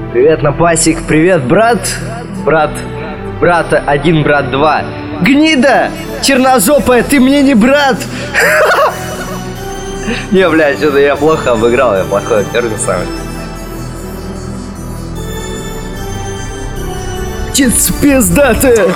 Привет, Напасик, привет, брат. Брат 1, брат 2. Гнида! Черножопая, ты мне не брат! Не, блядь, что-то я плохо обыграл, я плохой актер на самом деле. Птица пиздатая!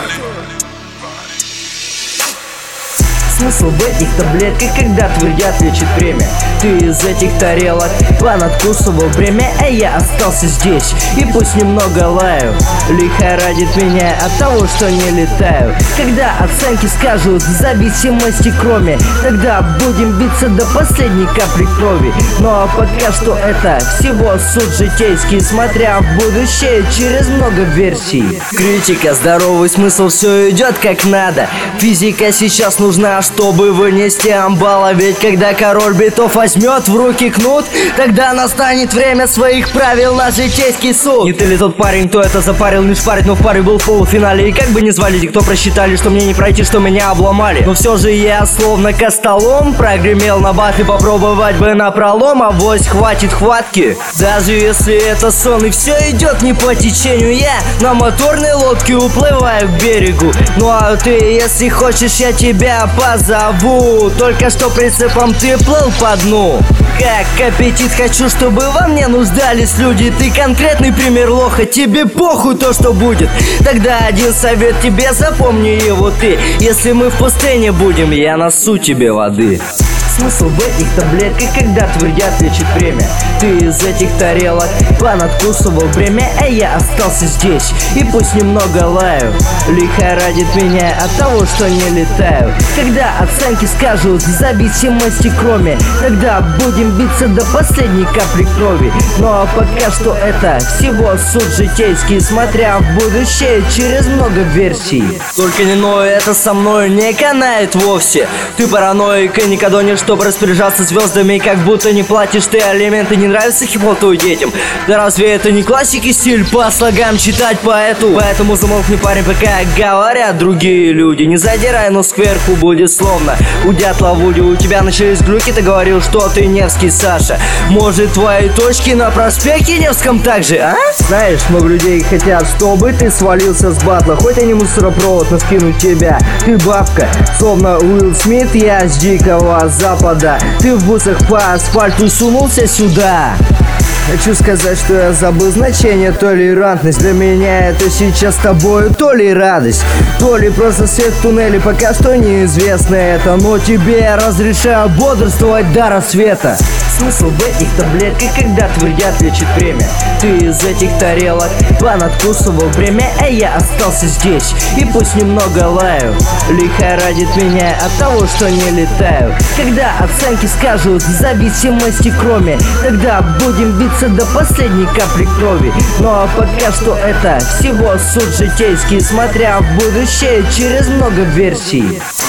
Смысл в этих таблетках, когда твердят, лечит время. Ты из этих тарелок понадкусывал время, а я остался здесь. И пусть немного лаю, лихорадит меня от того, что не летаю. Когда оценки скажут зависимости кроме, тогда будем биться до последней капли крови. Но пока что это всего суд житейский, смотря в будущее через много версий. Критика, здоровый смысл, все идет как надо. Физика сейчас нужна, чтобы вынести амбала. Ведь когда король битов возьмет в руки кнут, тогда настанет время своих правил на житейский суд. Не ты ли тот парень, кто это запарил, не шпарить, но в паре был в полуфинале. И как бы не звали те, кто просчитали, что мне не пройти, что меня обломали. Но все же я словно костолом прогремел на бат, и попробовать бы на пролом, авось хватит хватки. Даже если это сон и все идет не по течению, я на моторной лодке уплываю к берегу. Ну а ты, если хочешь, я тебя позову. Только что прицепом ты плыл по дну. Как аппетит, хочу, чтобы во мне нуждались люди. Ты конкретный пример лоха, тебе похуй то, что будет. Тогда один совет тебе, запомни его ты. Если мы в пустыне будем, я носу тебе воды. Смысл в этих таблетках, когда твердят, лечит время. Ты из этих тарелок понадкусывал время, а я остался здесь. И пусть немного лаю, лихорадит меня от того, что не летаю. Когда оценки скажут зависимости кроме, тогда будем биться до последней капли крови. Но пока что это всего суд житейский, смотря в будущее через много версий. Только не ной, это со мной не канает вовсе. Ты параноик и никогда не чтобы распоряжаться звездами, как будто не платишь ты алименты. Не нравится хип-хоп твоим детям? Да разве это не классики стиль по слогам читать поэту? Поэтому замолкни, парень, пока говорят другие люди. Не задирай, но сверху будет словно у дятла Вуди. У тебя начались глюки, ты говорил, что ты Невский Саша. Может, твои точки на проспекте Невском также, а? Знаешь, много людей хотят, чтобы ты свалился с батла. Хоть они мусоропровод, но скинут тебя. Ты бабка, словно Уилл Смит, я с дикого запада. Ты в бусах по асфальту сунулся сюда. Хочу сказать, что я забыл значение толерантность. Для меня это сейчас с тобою то ли радость, то ли просто свет в туннеле. Пока что неизвестно это, но тебе я разрешаю бодрствовать до рассвета. Смысл в этих таблетках, когда твердят, лечит время. Ты из этих тарелок понадкусывал время, а я остался здесь. И пусть немного лаю, лихорадит меня от того, что не летаю. Когда оценки скажут зависимости кроме, тогда будем биться до последней капли крови. Но пока что это всего суд житейский, смотря в будущее через много версий.